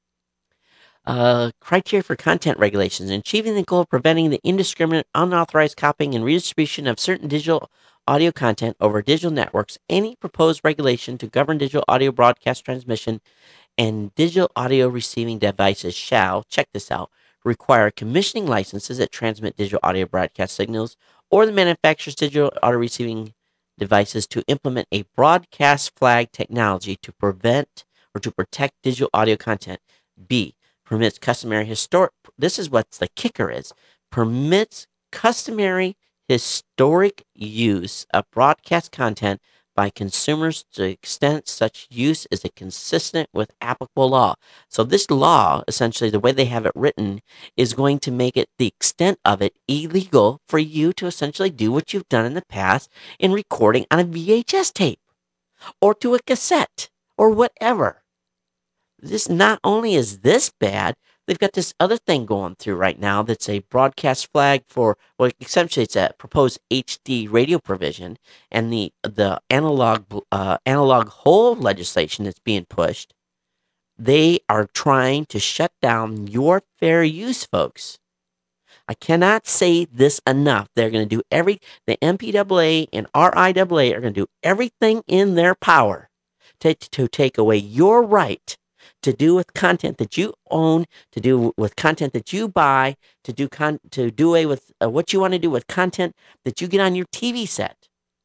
Uh, criteria for content regulations, achieving the goal of preventing the indiscriminate, unauthorized copying and redistribution of certain digital audio content over digital networks. Any proposed regulation to govern digital audio broadcast transmission and digital audio receiving devices shall, check this out, require commissioning licenses that transmit digital audio broadcast signals, or the manufacturer's digital audio receiving devices to implement a broadcast flag technology to prevent or to protect digital audio content. B, permits customary historic, this is what the kicker is, permits customary historic use of broadcast content by consumers to the extent such use is consistent with applicable law. So this law, essentially the way they have it written, is going to make it, the extent of it, illegal for you to essentially do what you've done in the past in recording on a V H S tape or to a cassette or whatever. This not only is this bad, they've got this other thing going through right now that's a broadcast flag for, well, essentially it's a proposed H D radio provision, and the the analog uh, analog hold legislation that's being pushed. They are trying to shut down your fair use, folks. I cannot say this enough. They're going to do every, the M P A A and R I A A are going to do everything in their power to, to take away your right to do with content that you own, to do with content that you buy, to do con- to do away with uh, what you want to do with content that you get on your T V set.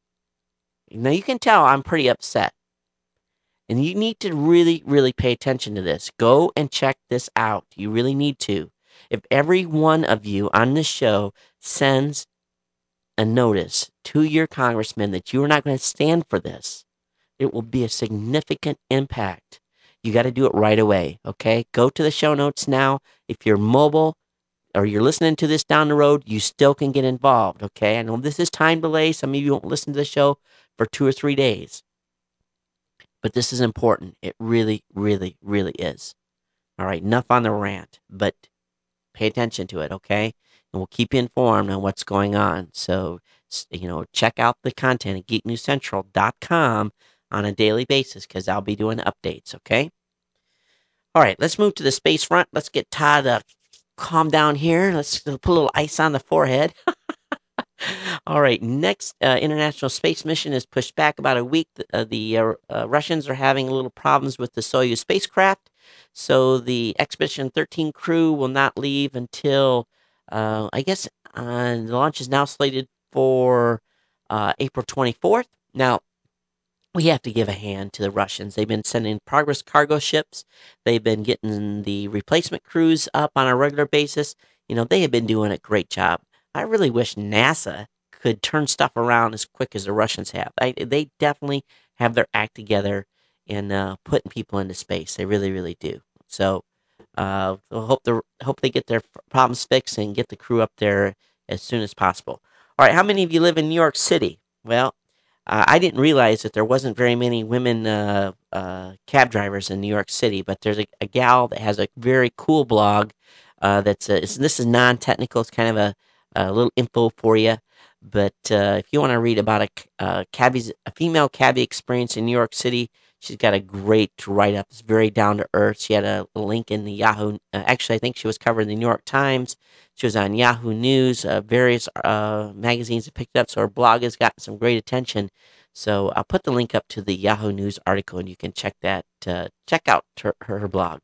Now you can tell I'm pretty upset. And you need to really, really pay attention to this. Go and check this out. You really need to. If every one of you on this show sends a notice to your congressman that you are not going to stand for this, it will be a significant impact. You got to do it right away, okay? Go to the show notes now. If you're mobile or you're listening to this down the road, you still can get involved, okay? I know this is time delay. Some of you won't listen to the show for two or three days. But this is important. It really, really, really is. All right, enough on the rant, but pay attention to it, okay? And we'll keep you informed on what's going on. So, you know, check out the content at geek news central dot com on a daily basis, because I'll be doing updates, okay? All right, let's move to the space front. Let's get Todd to calm down here. Let's put a little ice on the forehead. All right, next uh, international space mission is pushed back about a week. Uh, the uh, uh, Russians are having a little problems with the Soyuz spacecraft, so the Expedition thirteen crew will not leave until, uh, I guess, uh, the launch is now slated for uh, April twenty-fourth. Now, we have to give a hand to the Russians. They've been sending Progress cargo ships. They've been getting the replacement crews up on a regular basis. You know, they have been doing a great job. I really wish NASA could turn stuff around as quick as the Russians have. I, they definitely have their act together in uh, putting people into space. They really, really do. So, uh, I hope the hope they get their problems fixed and get the crew up there as soon as possible. All right, how many of you live in New York City? Well, Uh, I didn't realize that there wasn't very many women uh, uh, cab drivers in New York City, but there's a, a gal that has a very cool blog. Uh, that's a, it's, this is non-technical. It's kind of a, a little info for you. But uh, if you want to read about a, c- a cabbie's a female cabbie experience in New York City, she's got a great write up. It's very down to earth. She had a, a link in the Yahoo. Uh, actually, I think she was covered in the New York Times. She was on Yahoo News. Uh, various uh, magazines have picked it up, so her blog has gotten some great attention. So I'll put the link up to the Yahoo News article, and you can check that. Uh, check out her, her blog.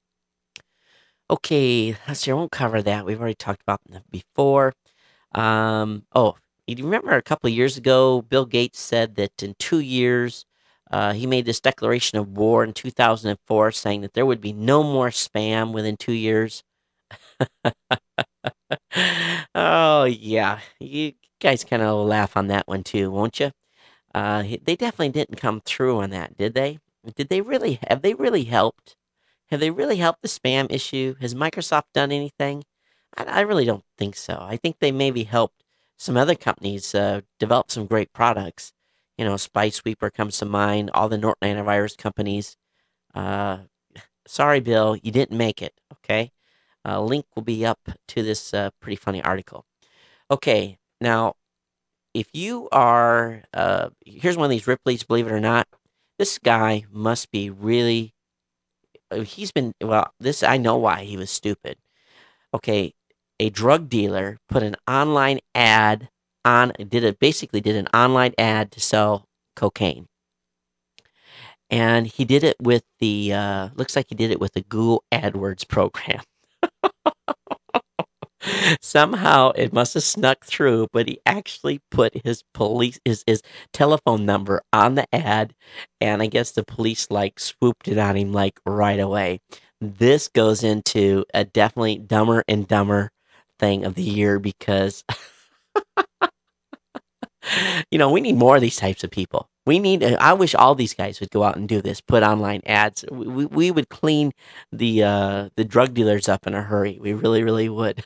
Okay, let's see. I won't cover that. We've already talked about that before. Um, oh, you remember a couple of years ago, Bill Gates said that in two years, uh, he made this declaration of war in two thousand four, saying that there would be no more spam within two years. Oh, yeah. You guys kind of laugh on that one too, won't you? Uh, he- they definitely didn't come through on that, did they? Did they really? Have they really helped? Have they really helped the spam issue? Has Microsoft done anything? I, I really don't think so. I think they maybe helped some other companies uh, develop some great products. You know, Spy Sweeper comes to mind. All the Norton antivirus companies. Uh, sorry, Bill, you didn't make it. Okay, a link will be up to this uh, pretty funny article. Okay, now if you are, uh, here's one of these Ripley's. Believe it or not, this guy must be really. uh, He's been well. This I know why he was stupid. Okay, a drug dealer put an online ad on did it basically did an online ad to sell cocaine, and he did it with the uh, looks like he did it with the Google AdWords program. Somehow it must have snuck through, but he actually put his police his, his telephone number on the ad, and I guess the police like swooped it on him like right away. This goes into a definitely dumber and dumber thing of the year because you know we need more of these types of people. We need. uh, I wish all these guys would go out and do this. Put online ads. We, we, we would clean the uh, the drug dealers up in a hurry. We really, really would.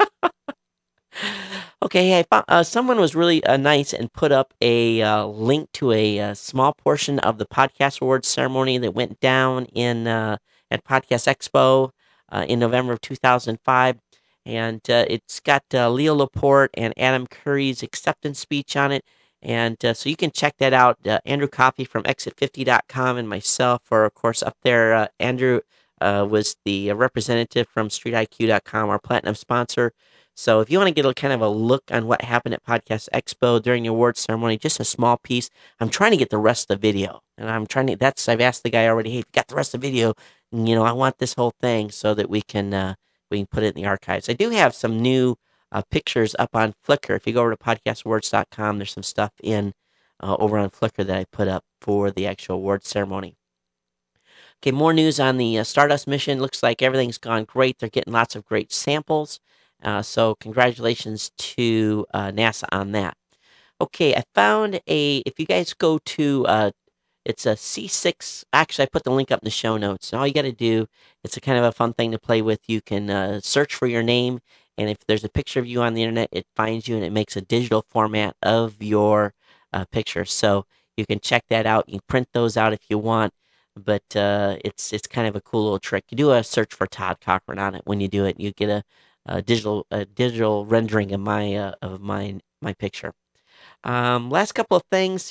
Okay, hey, I found, uh, someone was really uh, nice and put up a uh, link to a uh, small portion of the Podcast Awards ceremony that went down in uh, at Podcast Expo uh, in November of two thousand five. And uh, it's got uh, Leo Laporte and Adam Curry's acceptance speech on it. And uh, so you can check that out. Uh, Andrew Coffey from exit fifty dot com and myself are, of course, up there. Uh, Andrew uh, was the representative from street I Q dot com, our platinum sponsor. So if you want to get a kind of a look on what happened at Podcast Expo during the awards ceremony, just a small piece. I'm trying to get the rest of the video, and I'm trying to. That's I've asked the guy already. Hey, if you got the rest of the video, you know, I want this whole thing so that we can uh, we can put it in the archives. I do have some new uh, pictures up on Flickr. If you go over to podcast awards dot com, there's some stuff in uh, over on Flickr that I put up for the actual awards ceremony. Okay, more news on the uh, Stardust mission. Looks like everything's gone great. They're getting lots of great samples. Uh, so congratulations to uh, NASA on that. Okay, I found a. If you guys go to, uh, it's a C six. Actually, I put the link up in the show notes. And all you got to do, it's a kind of a fun thing to play with. You can uh, search for your name, and if there's a picture of you on the internet, it finds you and it makes a digital format of your uh, picture. So you can check that out. You can print those out if you want. But uh, it's it's kind of a cool little trick. You do a search for Todd Cochran on it. When you do it, you get a, a digital a digital rendering of my uh, of my my picture. Um, last couple of things.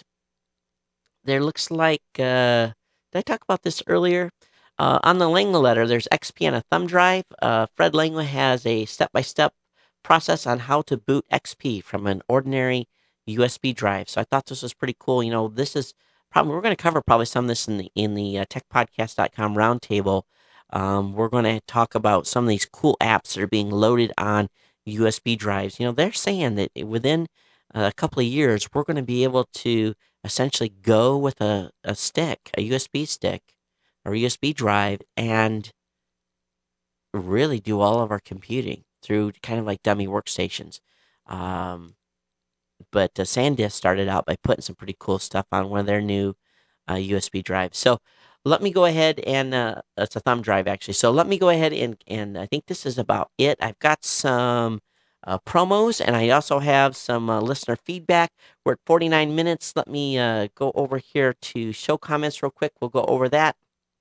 There looks like uh, did I talk about this earlier? Uh, on the Langla letter, there's X P on a thumb drive. Uh, Fred Langla has a step-by-step process on how to boot X P from an ordinary U S B drive. So I thought this was pretty cool. You know, this is probably we're going to cover probably some of this in the in the uh, tech podcast dot com roundtable. Um, we're going to talk about some of these cool apps that are being loaded on U S B drives. You know, they're saying that within a couple of years, we're going to be able to essentially go with a, a stick, a U S B stick or a U S B drive, and really do all of our computing through kind of like dummy workstations. Um, but uh, SanDisk started out by putting some pretty cool stuff on one of their new uh, U S B drives. So let me go ahead and uh, it's a thumb drive actually. So let me go ahead and and I think this is about it. I've got some uh, promos, and I also have some uh, listener feedback. We're at forty-nine minutes. Let me uh, go over here to show comments real quick. We'll go over that.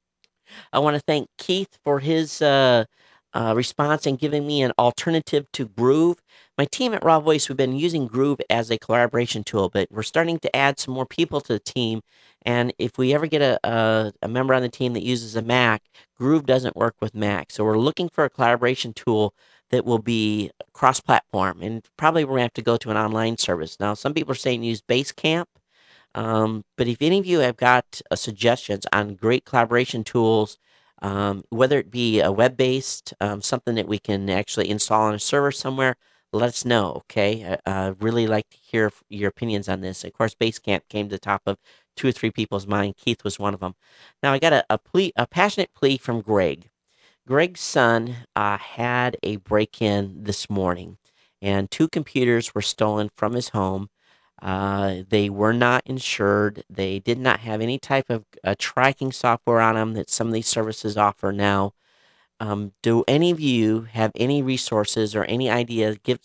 I want to thank Keith for his uh, uh, response and giving me an alternative to Groove. My team at Raw Voice, we've been using Groove as a collaboration tool, but we're starting to add some more people to the team. And if we ever get a, a, a member on the team that uses a Mac, Groove doesn't work with Mac. So we're looking for a collaboration tool that will be cross-platform. And probably we're going to have to go to an online service. Now, some people are saying use Basecamp. Um, but if any of you have got uh, suggestions on great collaboration tools, um, whether it be a web-based, um, something that we can actually install on a server somewhere, let us know, okay? I uh, really like to hear your opinions on this. Of course, Basecamp came to the top of two or three people's mind. Keith was one of them. Now, I got a, a plea, a passionate plea from Greg. Greg's son uh, had a break-in this morning, and two computers were stolen from his home. Uh, they were not insured. They did not have any type of uh, tracking software on them that some of these services offer now. Um, do any of you have any resources or any ideas? Give,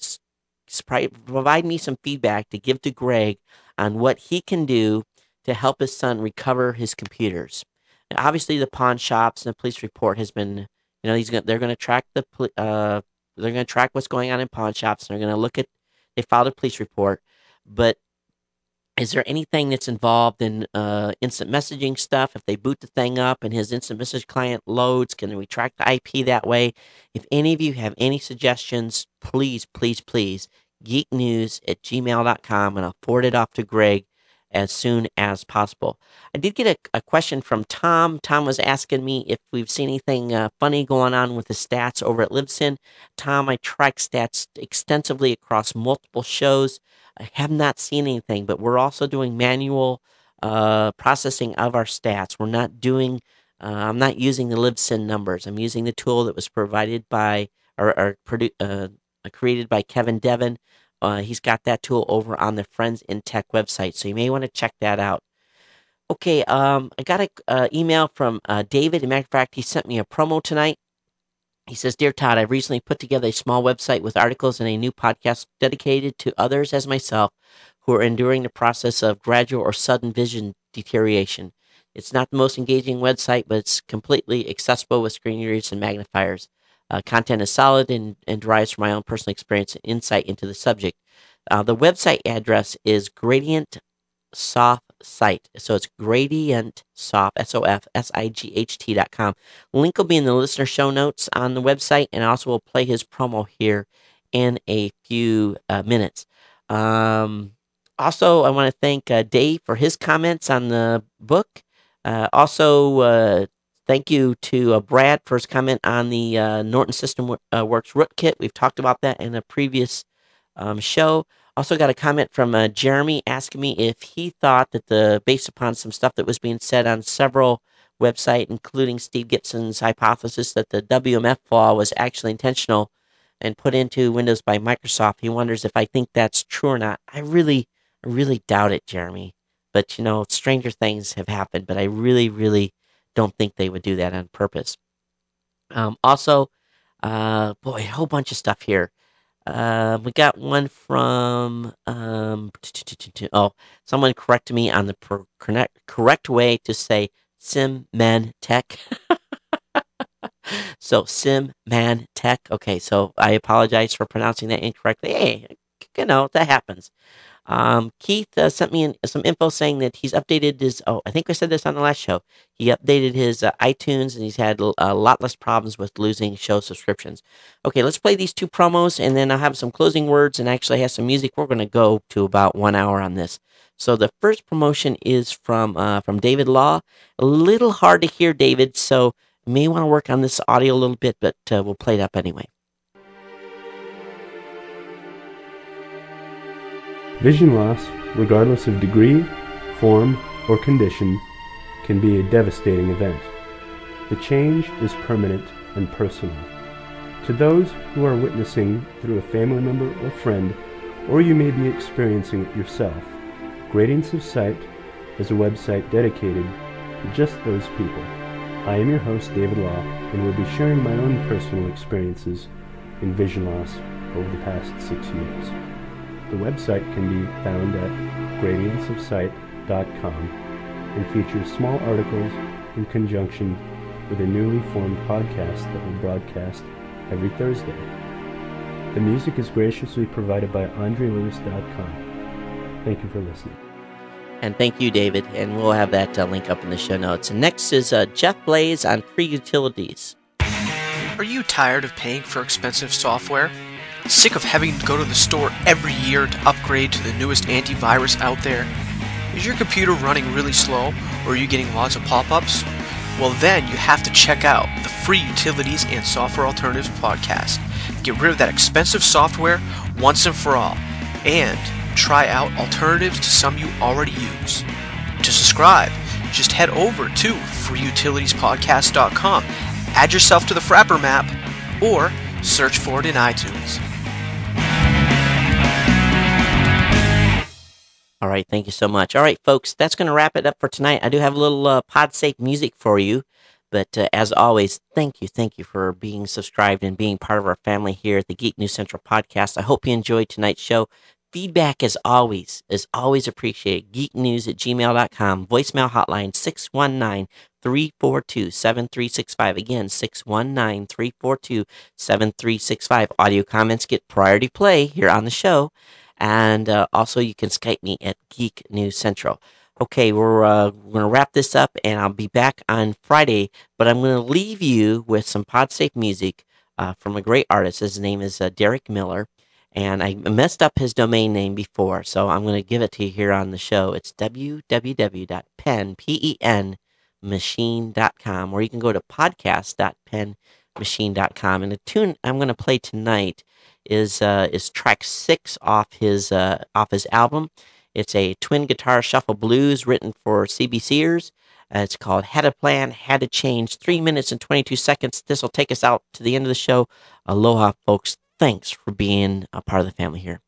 provide me some feedback to give to Greg on what he can do to help his son recover his computers. Now, obviously, the pawn shops and the police report has been, you know, he's gonna, they're going to track the, uh, they're going to track what's going on in pawn shops. And they're going to look at, they filed a police report, but is there anything that's involved in uh, instant messaging stuff? If they boot the thing up and his instant message client loads, can we track the I P that way? If any of you have any suggestions, please, please, please, geeknews at gmail dot com, and I'll forward it off to Greg as soon as possible. I did get a, a question from Tom. Tom was asking me if we've seen anything uh, funny going on with the stats over at Libsyn. Tom, I track stats extensively across multiple shows. I have not seen anything, but we're also doing manual uh, processing of our stats. We're not doing, uh, I'm not using the Libsyn numbers. I'm using the tool that was provided by, or, or produ- uh, created by Kevin Devon. Uh, he's got that tool over on the Friends in Tech website, so you may want to check that out. Okay, um, I got an uh, email from uh, David. As a matter of fact, he sent me a promo tonight. He says, Dear Todd, I've recently put together a small website with articles and a new podcast dedicated to others as myself who are enduring the process of gradual or sudden vision deterioration. It's not the most engaging website, but it's completely accessible with screen readers and magnifiers. Uh, content is solid and, and derives from my own personal experience and insight into the subject. Uh, the website address is Gradient Soft Site. So it's Gradient Soft, S O F S I G H T dot com. Link will be in the listener show notes on the website, and I also will play his promo here in a few uh, minutes. Um, also, I want to thank uh, Dave for his comments on the book. Uh, also, uh, thank you to uh, Brad for his comment on the uh, Norton System uh, Works rootkit. We've talked about that in a previous um, show. Also got a comment from uh, Jeremy asking me if he thought that the, based upon some stuff that was being said on several websites, including Steve Gibson's hypothesis that the W M F flaw was actually intentional and put into Windows by Microsoft, he wonders if I think that's true or not. I really, I really doubt it, Jeremy. But, you know, stranger things have happened, but I really, really don't think they would do that on purpose. Um, also, uh, boy, a whole bunch of stuff here. Uh, we got one from, um, oh, someone corrected me on the per- correct, correct way to say Symantec. So, Symantec. Okay, so I apologize for pronouncing that incorrectly. Hey, you know, that happens. Um, Keith uh, sent me in, some info saying that he's updated his, oh, I think I said this on the last show. He updated his uh, iTunes and he's had a lot less problems with losing show subscriptions. Okay, let's play these two promos and then I'll have some closing words and actually have some music. We're going to go to about one hour on this. So the first promotion is from, uh, from David Law. A little hard to hear, David, so you may want to work on this audio a little bit, but uh, we'll play it up anyway. Vision loss, regardless of degree, form, or condition, can be a devastating event. The change is permanent and personal. To those who are witnessing through a family member or friend, or you may be experiencing it yourself, Gradients of Sight is a website dedicated to just those people. I am your host, David Law, and will be sharing my own personal experiences in vision loss over the past six years. The website can be found at gradients of sight dot com and features small articles in conjunction with a newly formed podcast that will broadcast every Thursday. The music is graciously provided by andre lewis dot com. Thank you for listening. And thank you, David, and we'll have that uh, link up in the show notes. And next is uh, Jeff Blaze on free utilities. Are you tired of paying for expensive software? Sick of having to go to the store every year to upgrade to the newest antivirus out there? Is your computer running really slow, or are you getting lots of pop-ups? Well, then you have to check out the Free Utilities and Software Alternatives podcast. Get rid of that expensive software once and for all, and try out alternatives to some you already use. To subscribe, just head over to free utilities podcast dot com, add yourself to the Frapper map, or search for it in iTunes. All right, thank you so much. All right, folks, that's going to wrap it up for tonight. I do have a little uh, PodSafe music for you, but uh, as always, thank you, thank you for being subscribed and being part of our family here at the Geek News Central podcast. I hope you enjoyed tonight's show. Feedback, as always, is always appreciated. geeknews at gmail dot com. Voicemail hotline six one nine, three four two, seven three six five. Again, six one nine, three four two, seven three six five. Audio comments get priority play here on the show. And uh, also, you can Skype me at Geek News Central. Okay, we're, uh, we're going to wrap this up, and I'll be back on Friday. But I'm going to leave you with some PodSafe music uh, from a great artist. His name is uh, Derek Miller. And I messed up his domain name before, so I'm going to give it to you here on the show. It's w w w dot pen machine dot com, or you can go to podcast dot pen machine dot com. And the tune I'm going to play tonight is uh, is track six off his uh, off his album. It's a twin guitar shuffle blues written for C B Cers. Uh, it's called Had a Plan, Had to Change. Three minutes and twenty-two seconds. This will take us out to the end of the show. Aloha, folks. Thanks for being a part of the family here.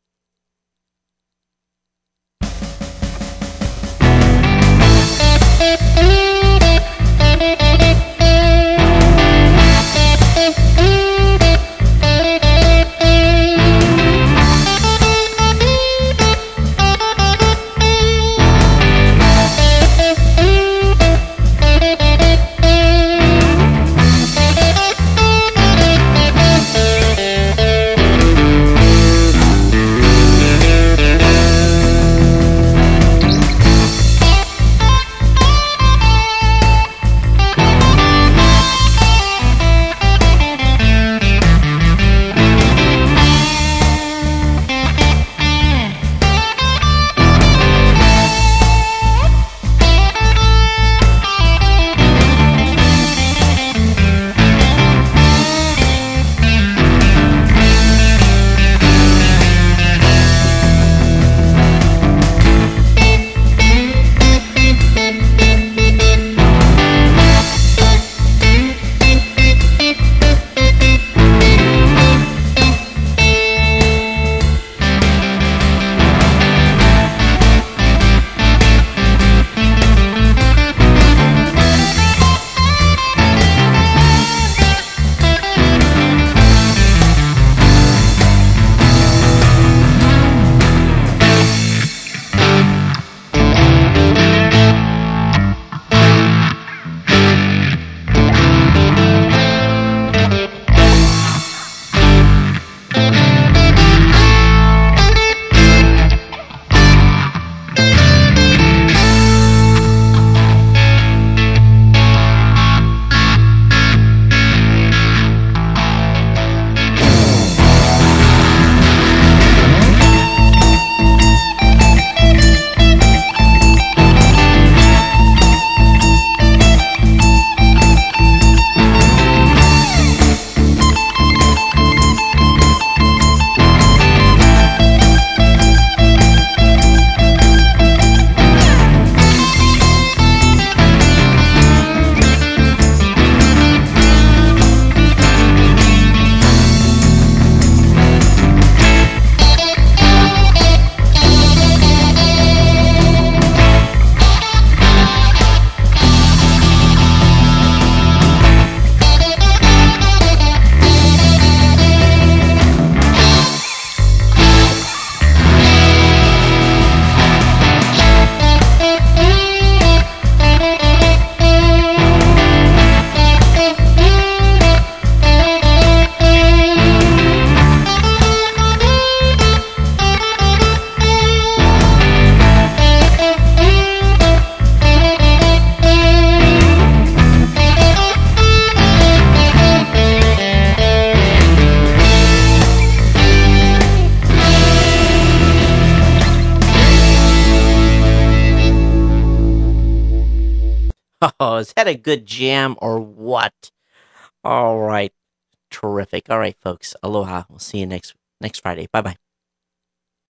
Oh, is that a good jam or what? All right. Terrific. All right, folks. Aloha. We'll see you next next Friday. Bye-bye.